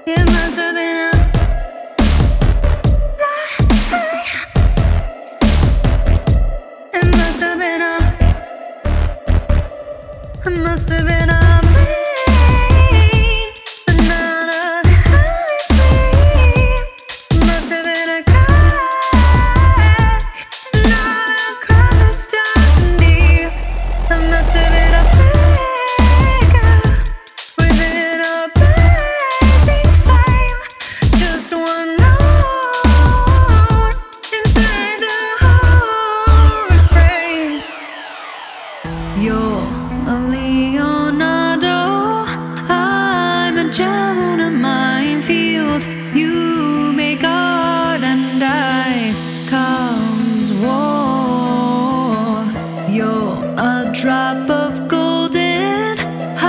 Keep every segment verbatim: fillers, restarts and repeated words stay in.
It must have been a lie. It must have been a It must have been a You're a Leonardo, I'm a gem in a minefield. You make art and I cause war. You're a drop of golden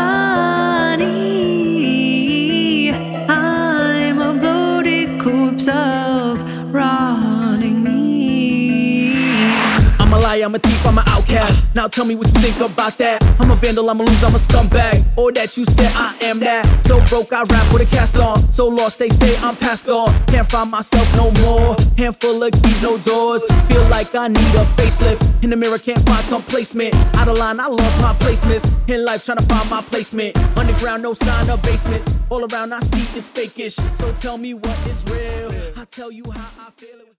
honey, I'm a bloated corpse of rotting meat. I'm a liar, I'm a thief, I'm an outcast. Now tell me what you think about that. I'm a vandal, I'm a loser, I'm a scumbag. Or that you said I am that. So broke, I rap with a cast on. So lost, they say I'm past gone. Can't find myself no more. Handful of keys, no doors. Feel like I need a facelift. In the mirror, can't find some placement. Out of line, I lost my placements. In life, trying to find my placement. Underground, no sign of basements. All around, I see is fakish. So tell me what is real. I'll tell you how I feel.